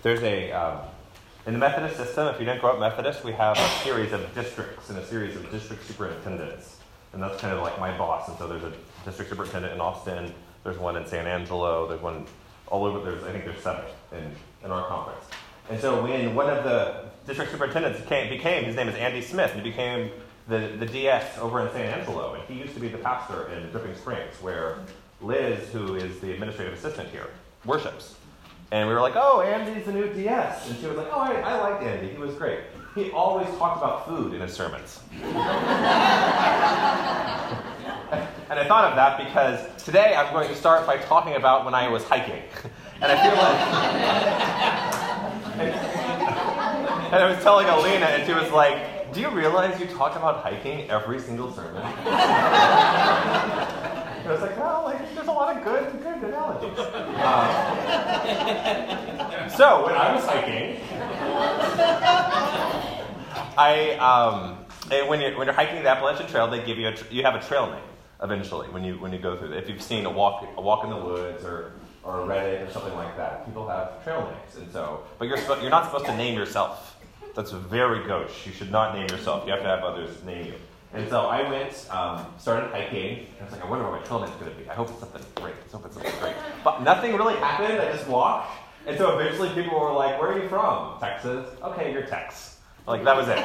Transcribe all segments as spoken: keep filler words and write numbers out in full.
there's a, um, in the Methodist system, if you didn't grow up Methodist, we have a series of districts and a series of district superintendents. And that's kind of like my boss. And so there's a district superintendent in Austin, there's one in San Angelo, there's one all over, there's I think there's seven in, in our conference. And so when one of the district superintendents came, became, his name is Andy Smith, and he became the, the D S over in San Angelo. And he used to be the pastor in Dripping Springs, where Liz, who is the administrative assistant here, worships. And we were like, oh, Andy's the new D S. And she was like, oh, I, I liked Andy. He was great. He always talked about food in his sermons. And I thought of that because today I'm going to start by talking about when I was hiking. And I feel like... and I was telling Alina, and she was like, do you realize you talk about hiking every single sermon? And I was like, well, like, there's a lot of good, good analogies. Um, so, when I was hiking, I, um, and when you're, when you're hiking the Appalachian Trail, they give you a, tr- you have a trail name, eventually, when you when you go through it. If you've seen a walk, a walk in the woods, or, or a Reddit, or something like that, people have trail names. And so, but you're, you're not supposed to name yourself. That's very gauche. You should not name yourself. You have to have others name you. And so I went, um, started hiking, and I was like, I wonder what my trail name's going to be. I hope it's something great. I hope it's something great. But nothing really happened. I just walked. And so eventually people were like, where are you from? Texas. Okay, you're Tex. Like, that was it.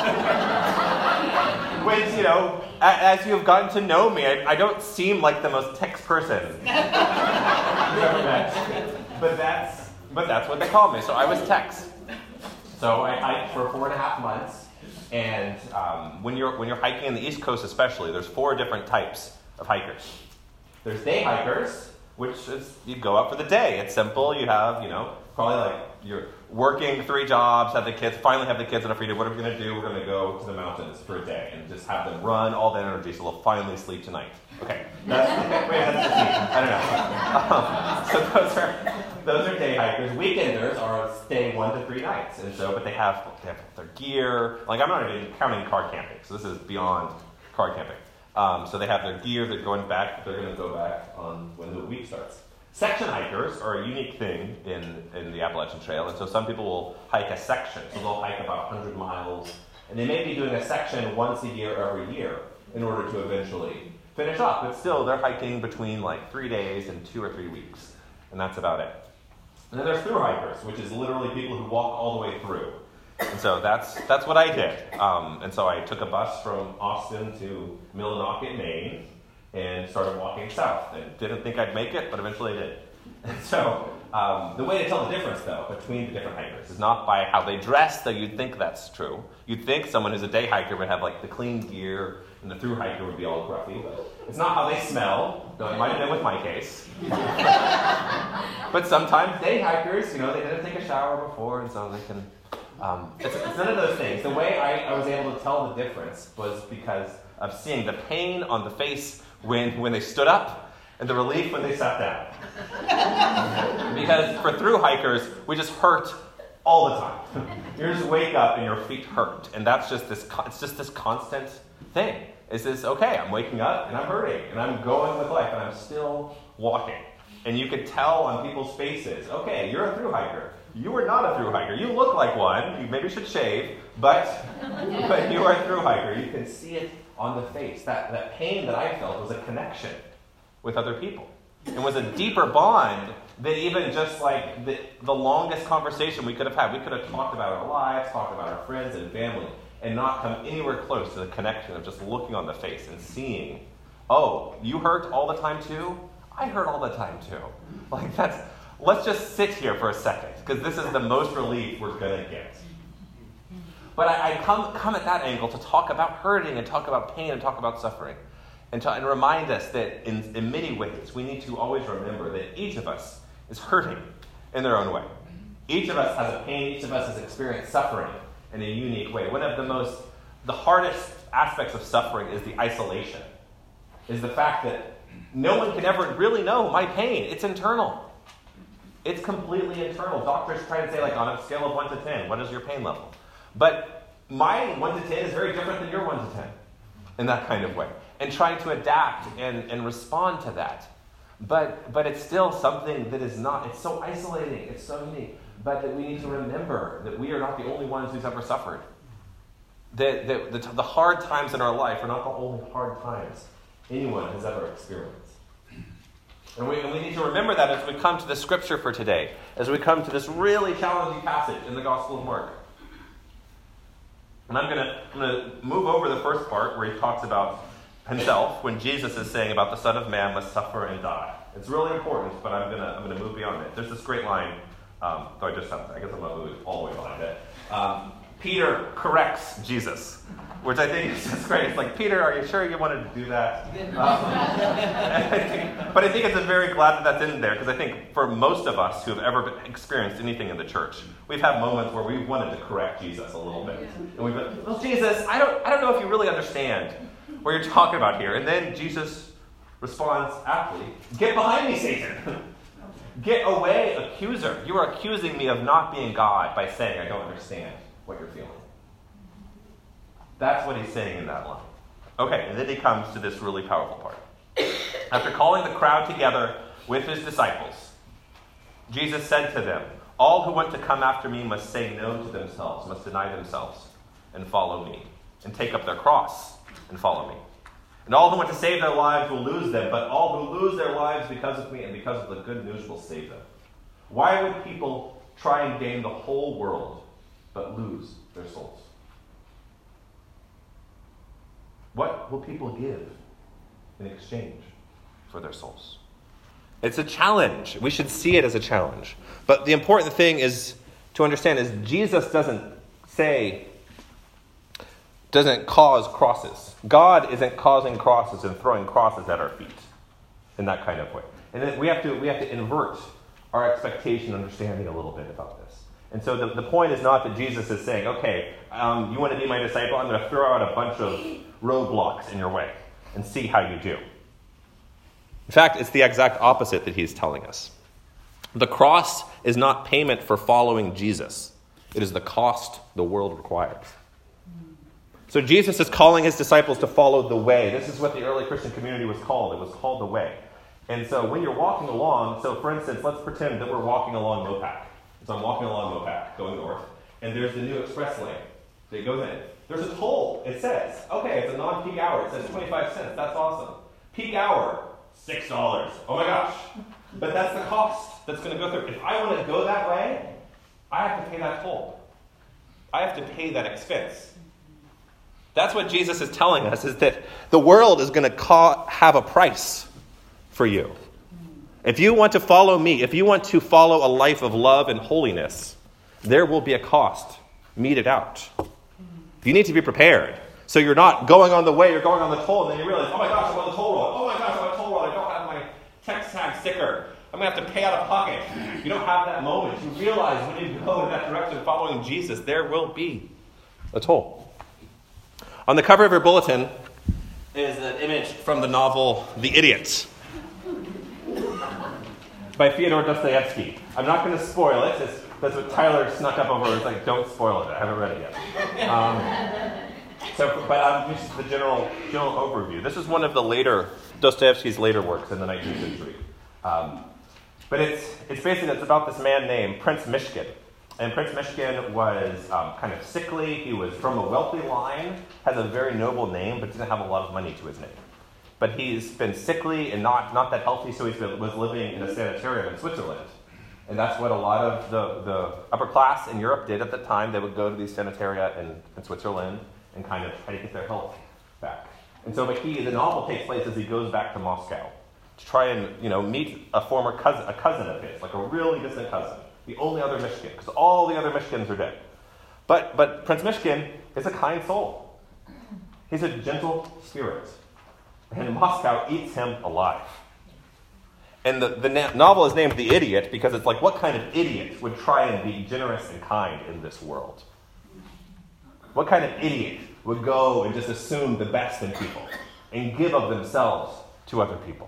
Which, you know, as you have gotten to know me, I, I don't seem like the most Tex person you've ever met. But that's, but that's what they call me. So I was Tex. So I hiked for four and a half months. And um, when you're when you're hiking in the East Coast especially, there's four different types of hikers. There's day hikers, which is you go out for the day. It's simple. You have, you know, probably like you're working three jobs, have the kids, finally have the kids enough freedom. What are we going to do? We're going to go to the mountains for a day and just have them run all the energy so they'll finally sleep tonight. Okay. That's, wait, that's the team. I don't know. Um, so those are those are day hikers. Weekenders are stay one to three nights. And so, but they have, they have their gear. Like, I'm not even counting car camping. So this is beyond car camping. Um, so they have their gear. They're going back. They're going to go back on when the week starts. Section hikers are a unique thing in, in the Appalachian Trail. And so some people will hike a section. So they'll hike about one hundred miles. And they may be doing a section once a year every year in order to eventually finish off. But still, they're hiking between like three days and two or three weeks. And that's about it. And then there's through hikers, which is literally people who walk all the way through. And so that's that's what I did. Um, and so I took a bus from Austin to Millinocket, Maine, and started walking south. And didn't think I'd make it, but eventually I did. And so um, the way to tell the difference, though, between the different hikers is not by how they dress, though you'd think that's true. You'd think someone who's a day hiker would have like the clean gear, and the through hiker would be all gruffy. But it's not how they smell, though it might have been with my case. But sometimes day hikers, you know, they didn't take a shower before, and so they can... Um, it's, it's none of those things. The way I, I was able to tell the difference was because of seeing the pain on the face when, when they stood up and the relief when they sat down. Because for through hikers, we just hurt all the time. You just wake up and your feet hurt. And that's just this, it's just this constant thing. It's this, okay, I'm waking up and I'm hurting and I'm going with life and I'm still walking. And you could tell on people's faces, okay, you're a through hiker. You are not a through hiker. You look like one. You maybe should shave, but, but you are a through hiker. You can see it on the face. That, that pain that I felt was a connection with other people. It was a deeper bond than even just like the, the longest conversation we could have had. We could have talked about our lives, talked about our friends and family, and not come anywhere close to the connection of just looking on the face and seeing, oh, you hurt all the time too? I hurt all the time too. Like that's, let's just sit here for a second, because this is the most relief we're going to get. But I, I come, come at that angle to talk about hurting and talk about pain and talk about suffering. And, to, and remind us that in, in many ways, we need to always remember that each of us is hurting in their own way. Each of us has a pain. Each of us has experienced suffering in a unique way. One of the most, the hardest aspects of suffering is the isolation, is the fact that no one can ever really know my pain. It's internal. It's completely internal. Doctors try to say, like, on a scale of one to ten, what is your pain level? But my one to ten is very different than your one to ten in that kind of way. And trying to adapt and, and respond to that. But but it's still something that is not, it's so isolating, it's so unique. But that we need to remember that we are not the only ones who's ever suffered. That, that the, the hard times in our life are not the only hard times anyone has ever experienced. And we, and we need to remember that as we come to the scripture for today, as we come to this really challenging passage in the Gospel of Mark. And I'm going to I'm going to move over the first part where he talks about himself, when Jesus is saying about the Son of Man must suffer and die. It's really important, but I'm going to I'm going to move beyond it. There's this great line, um, though I just have, I guess I'm not moving all the way behind it. Um, Peter corrects Jesus, which I think is just great. It's like, Peter, are you sure you wanted to do that? Um, I think, but I think it's a very glad that that's in there, because I think for most of us who have ever experienced anything in the church, we've had moments where we've wanted to correct Jesus a little bit. And we've been, well, Jesus, I don't, I don't know if you really understand what you're talking about here. And then Jesus responds aptly, get behind me, Satan. Get away, accuser. You are accusing me of not being God by saying I don't understand what you're feeling. That's what he's saying in that line. Okay, and then he comes to this really powerful part. After calling the crowd together with his disciples, Jesus said to them, all who want to come after me must say no to themselves, must deny themselves, and follow me, and take up their cross and follow me. And all who want to save their lives will lose them, but all who lose their lives because of me and because of the good news will save them. Why would people try and gain the whole world but lose their souls? What will people give in exchange for their souls? It's a challenge. We should see it as a challenge. But the important thing is to understand is Jesus doesn't say, doesn't cause crosses. God isn't causing crosses and throwing crosses at our feet in that kind of way. And then we have to we have to invert our expectation understanding a little bit about this. And so the, the point is not that Jesus is saying, okay, um, you want to be my disciple? I'm going to throw out a bunch of roadblocks in your way and see how you do. In fact, it's the exact opposite that he's telling us. The cross is not payment for following Jesus. It is the cost the world requires. So Jesus is calling his disciples to follow the way. This is what the early Christian community was called. It was called the way. And so when you're walking along, so for instance, let's pretend that we're walking along Mopac. So I'm walking along Mopac, going north, and there's the new express lane that goes in. There's a toll. It says, okay, it's a non-peak hour. It says twenty-five cents. That's awesome. Peak hour, six dollars. Oh my gosh. But that's the cost that's going to go through. If I want to go that way, I have to pay that toll. I have to pay that expense. That's what Jesus is telling us, is that the world is going to ca- have a price for you. If you want to follow me, if you want to follow a life of love and holiness, there will be a cost meted out. You need to be prepared. So you're not going on the way, you're going on the toll, and then you realize, oh my gosh, I'm on the toll road. Oh my gosh, I'm on the toll road. I don't have my text tag sticker. I'm going to have to pay out of pocket. You don't have that moment. You realize when you go in that direction following Jesus, there will be a toll. On the cover of your bulletin is an image from the novel The Idiot by Fyodor Dostoevsky. I'm not going to spoil it. It's, that's what Tyler snuck up over. It's like, don't spoil it. I haven't read it yet. Um, so, but um, just the general general overview. This is one of the later, Dostoevsky's later works in the nineteenth century. Um, but it's it's basically, it's about this man named Prince Myshkin. And Prince Myshkin was um, kind of sickly. He was from a wealthy line, has a very noble name, but didn't have a lot of money to his name. But he's been sickly and not, not that healthy, so he was living in a sanitarium in Switzerland. And that's what a lot of the, the upper class in Europe did at the time. They would go to these sanitaria in, in Switzerland and kind of try to get their health back. And so but he, the novel takes place as he goes back to Moscow to try and, you know, meet a former cousin, a cousin of his, like a really distant cousin. The only other Myshkin, because all the other Myshkins are dead. But but Prince Myshkin is a kind soul. He's a gentle spirit. And Moscow eats him alive. And the, the na- novel is named The Idiot because it's like, what kind of idiot would try and be generous and kind in this world? What kind of idiot would go and just assume the best in people and give of themselves to other people?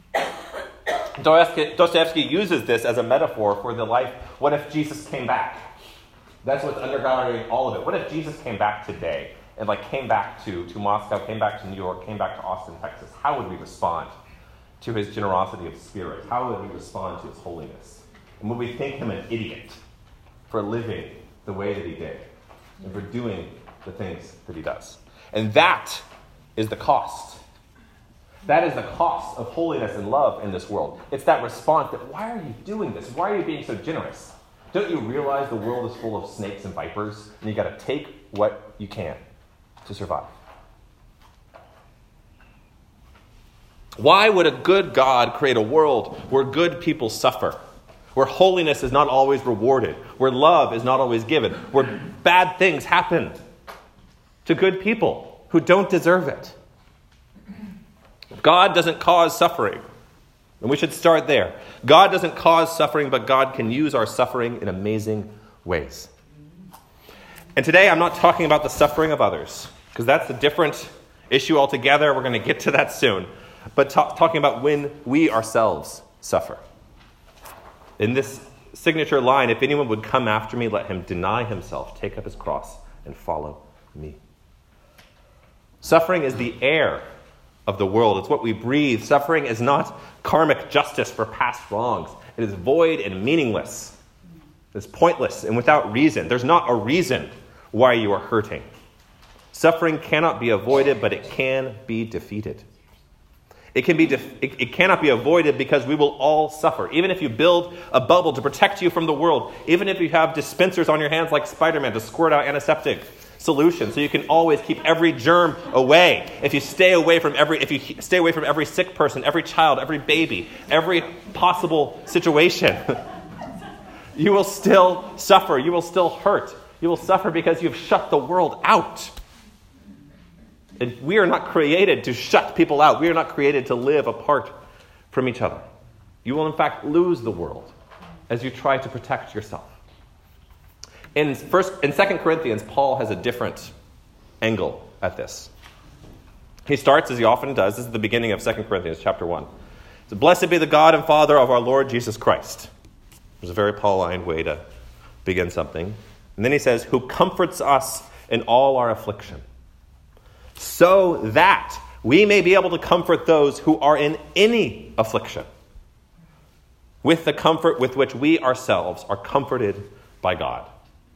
Dostoevsky uses this as a metaphor for the life. What if Jesus came back? That's what's undergirding all of it. What if Jesus came back today and like came back to, to Moscow, came back to New York, came back to Austin, Texas? How would we respond to his generosity of spirit? How would we respond to his holiness? And would we think him an idiot for living the way that he did and for doing the things that he does? And that is the cost. That is the cost of holiness and love in this world. It's that response that, why are you doing this? Why are you being so generous? Don't you realize the world is full of snakes and vipers, and you got to take what you can to survive? Why would a good God create a world where good people suffer, where holiness is not always rewarded, where love is not always given, where bad things happen to good people who don't deserve it? God doesn't cause suffering. And we should start there. God doesn't cause suffering, but God can use our suffering in amazing ways. And today I'm not talking about the suffering of others, because that's a different issue altogether. We're going to get to that soon. But ta- talking about when we ourselves suffer. In this signature line, if anyone would come after me, let him deny himself, take up his cross, and follow me. Suffering is the air of the world. It's what we breathe. Suffering is not karmic justice for past wrongs. It is void and meaningless. It's pointless and without reason. There's not a reason why you are hurting. Suffering cannot be avoided, but it can be defeated. It can be def- it, it cannot be avoided because we will all suffer. Even if you build a bubble to protect you from the world, even if you have dispensers on your hands like Spider-Man to squirt out antiseptic solution, so you can always keep every germ away. If you stay away from every, if you stay away from every sick person, every child, every baby, every possible situation, you will still suffer. You will still hurt. You will suffer because you've shut the world out. And we are not created to shut people out. We are not created to live apart from each other. You will in fact lose the world as you try to protect yourself. In first, in Second Corinthians, Paul has a different angle at this. He starts, as he often does, this is the beginning of Second Corinthians chapter one. So, blessed be the God and Father of our Lord Jesus Christ. It's a very Pauline way to begin something. And then he says, who comforts us in all our affliction, so that we may be able to comfort those who are in any affliction with the comfort with which we ourselves are comforted by God.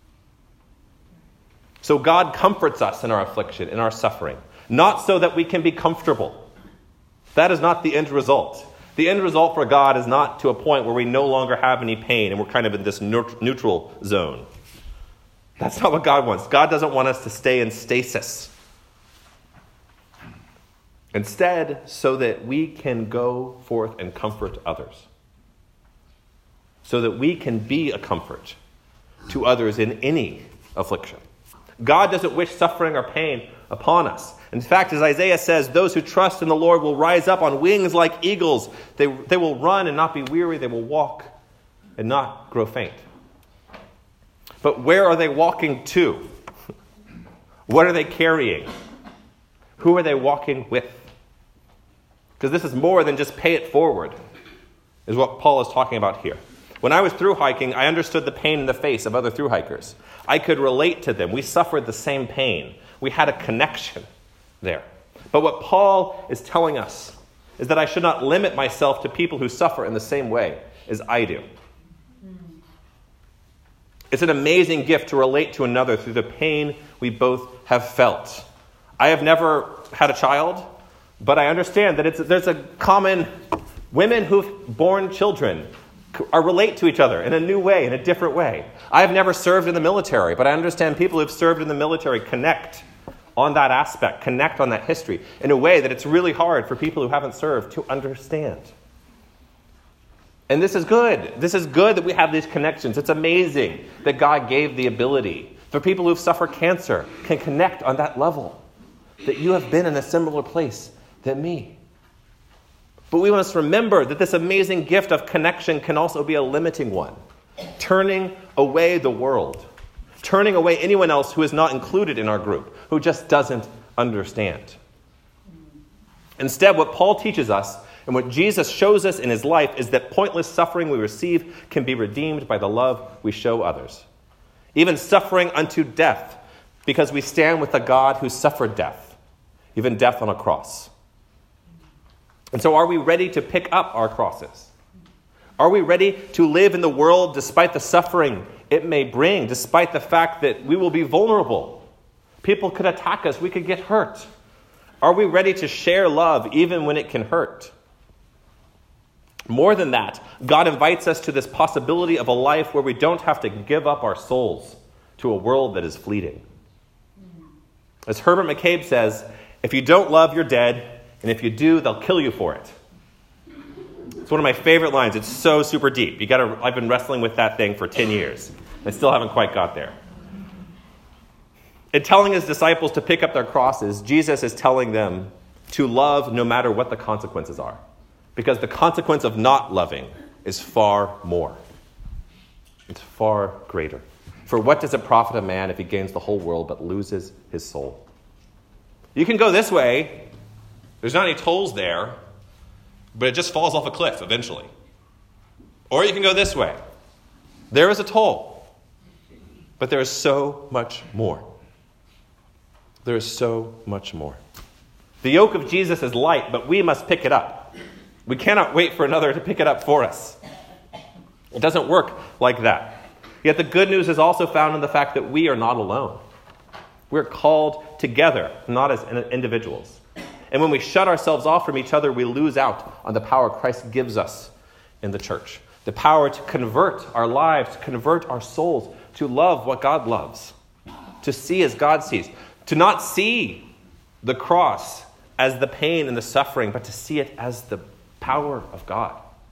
So God comforts us in our affliction, in our suffering, not so that we can be comfortable. That is not the end result. The end result for God is not to a point where we no longer have any pain and we're kind of in this neutral zone. That's not what God wants. God doesn't want us to stay in stasis. Instead, so that we can go forth and comfort others. So that we can be a comfort to others in any affliction. God doesn't wish suffering or pain upon us. In fact, as Isaiah says, those who trust in the Lord will rise up on wings like eagles. They, they will run and not be weary. They will walk and not grow faint. But where are they walking to? What are they carrying? Who are they walking with? Because this is more than just pay it forward, is what Paul is talking about here. When I was through hiking, I understood the pain in the face of other through hikers. I could relate to them. We suffered the same pain. We had a connection there. But what Paul is telling us is that I should not limit myself to people who suffer in the same way as I do. It's an amazing gift to relate to another through the pain we both have felt. I have never had a child, but I understand that it's, there's a common, women who've born children are relate to each other in a new way, in a different way. I have never served in the military, but I understand people who've served in the military connect on that aspect, connect on that history in a way that it's really hard for people who haven't served to understand. And this is good. This is good that we have these connections. It's amazing that God gave the ability for people who've suffered cancer can connect on that level, that you have been in a similar place than me. But we must remember that this amazing gift of connection can also be a limiting one. Turning away the world. Turning away anyone else who is not included in our group, who just doesn't understand. Instead, what Paul teaches us and what Jesus shows us in his life is that pointless suffering we receive can be redeemed by the love we show others. Even suffering unto death, because we stand with a God who suffered death, even death on a cross. And so are we ready to pick up our crosses? Are we ready to live in the world despite the suffering it may bring, despite the fact that we will be vulnerable? People could attack us. We could get hurt. Are we ready to share love even when it can hurt? More than that, God invites us to this possibility of a life where we don't have to give up our souls to a world that is fleeting. As Herbert McCabe says, if you don't love, you're dead, and if you do, they'll kill you for it. It's one of my favorite lines. It's so super deep. You gotta, I've been wrestling with that thing for ten years. I still haven't quite got there. In telling his disciples to pick up their crosses, Jesus is telling them to love no matter what the consequences are. Because the consequence of not loving is far more. It's far greater. For what does it profit a man if he gains the whole world but loses his soul? You can go this way. There's not any tolls there, but it just falls off a cliff eventually. Or you can go this way. There is a toll, but there is so much more. There is so much more. The yoke of Jesus is light, but we must pick it up. We cannot wait for another to pick it up for us. It doesn't work like that. Yet the good news is also found in the fact that we are not alone. We're called together, not as individuals. And when we shut ourselves off from each other, we lose out on the power Christ gives us in the church. The power to convert our lives, to convert our souls, to love what God loves, to see as God sees, to not see the cross as the pain and the suffering, but to see it as the power of God.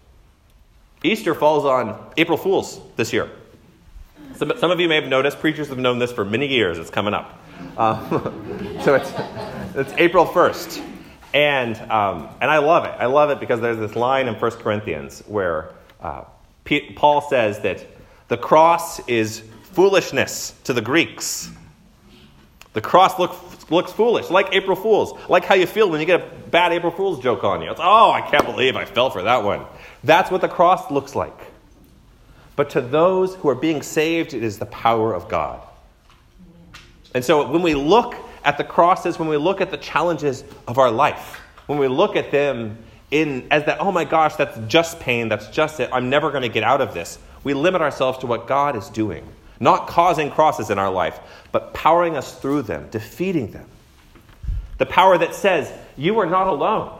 Easter falls on April Fools this year. Some, some of you may have noticed, preachers have known this for many years. It's coming up. Um, so it's it's April first. And um, and I love it. I love it because there's this line in First Corinthians where uh, P- Paul says that the cross is foolishness to the Greeks. The cross look, looks foolish, like April Fools, like how you feel when you get a bad April Fool's joke on you. It's, oh, I can't believe I fell for that one. That's what the cross looks like. But to those who are being saved, it is the power of God. And so when we look at the crosses, when we look at the challenges of our life, when we look at them in as that, oh my gosh, that's just pain, that's just it, I'm never going to get out of this, we limit ourselves to what God is doing. Not causing crosses in our life, but powering us through them, defeating them. The power that says, you are not alone.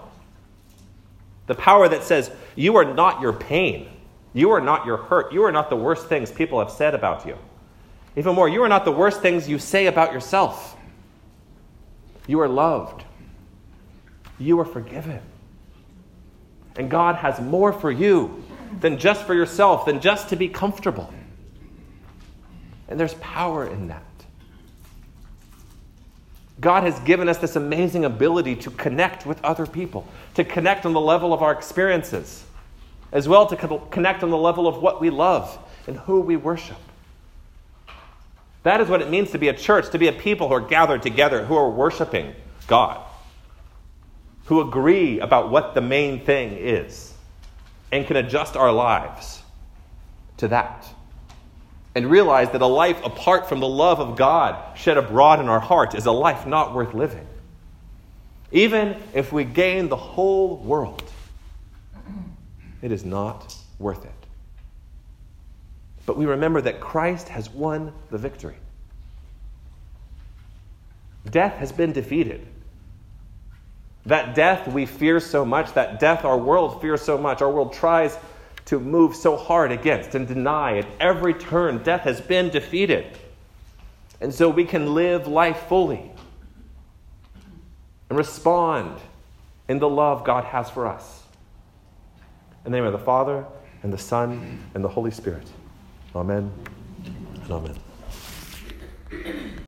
The power that says, you are not your pain. You are not your hurt. You are not the worst things people have said about you. Even more, you are not the worst things you say about yourself. You are loved. You are forgiven. And God has more for you than just for yourself, than just to be comfortable. And there's power in that. God has given us this amazing ability to connect with other people, to connect on the level of our experiences, as well to co- connect on the level of what we love and who we worship. That is what it means to be a church, to be a people who are gathered together, who are worshiping God, who agree about what the main thing is, and can adjust our lives to that. And realize that a life apart from the love of God shed abroad in our heart is a life not worth living. Even if we gain the whole world, it is not worth it. But we remember that Christ has won the victory. Death has been defeated. That death we fear so much, that death our world fears so much, our world tries to move so hard against and deny at every turn, death has been defeated. And so we can live life fully and respond in the love God has for us. In the name of the Father, and the Son, and the Holy Spirit. Amen and amen.